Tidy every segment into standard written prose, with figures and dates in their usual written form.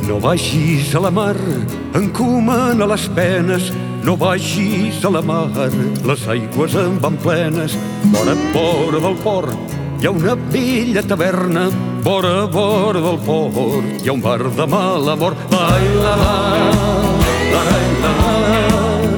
No vagis a la mar, encomana les penes. No vagis a la mar, les aigües en van plenes. Vora del port hi ha una vella taverna. Vora del port hi ha un bar de mala mort. Lai, la, la, la, la, la, la.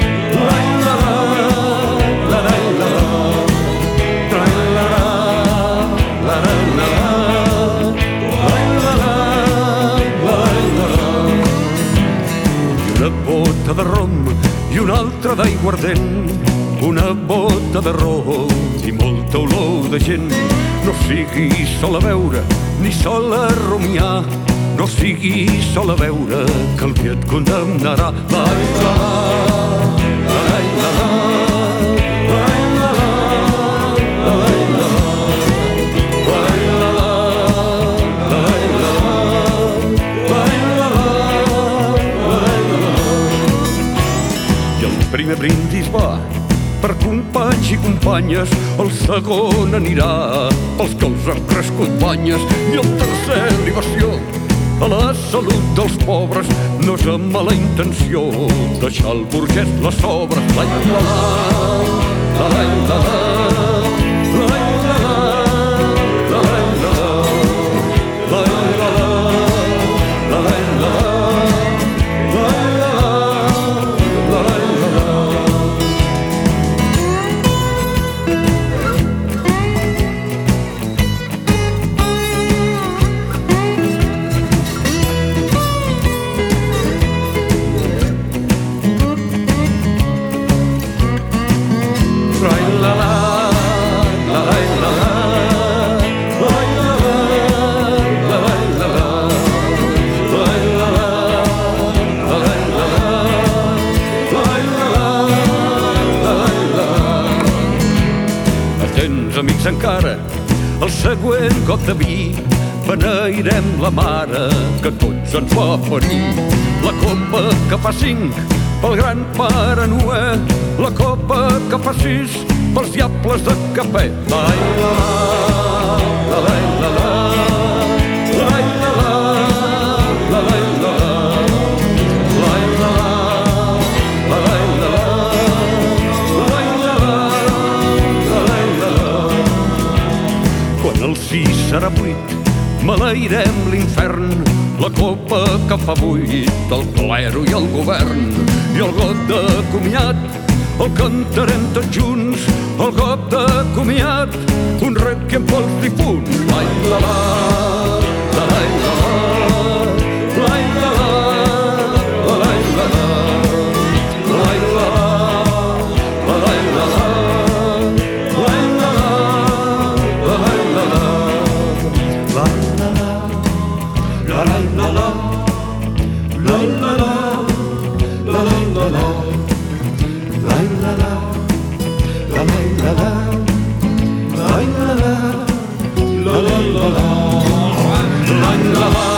Una bota de rom i una altra d'aiguardent, una bota de rom i molta olor de gent. No siguis sol a veure ni sol a rumiar, no siguis sol a veure que el dia et condemnarà. Lai, la, la, lai, la, la, lai, la, la, lai, la, la, lai, la, la, lai, la, la, lai, la, la. I el primer brindis va per companys i companyes, el segon anirà pels que els altres companyes, i el tercer libació a la salut dels pobres. No és amb mala intenció deixar el burgès les sobres. Lai, la, la, la, la, la, la, lai, la, la, la, la, la, lai, la, la, la, lai, la, la. Amics, encara el següent got de vi beneirem la mare que tots ens va parir. La copa que fa 5 pel gran Pare Noè, la copa que fa 6 pels diables de cafè. Lai, la, la, la, la, la, lai, la, la, la, lai, la, la, lai, la, la, lai, la, la. Quan el 6 serà 8, maleirem l'infern, la copa que fa 8, el clero i el govern. I el got de comiat el cantarem tots junts, el got de comiat, un requiem pels difunts. Lai, la, la, la, lai, la, la, lai, la, la, lai, la, la, lai, la, la, lai, la, la. La la la la la la la la la la la la la.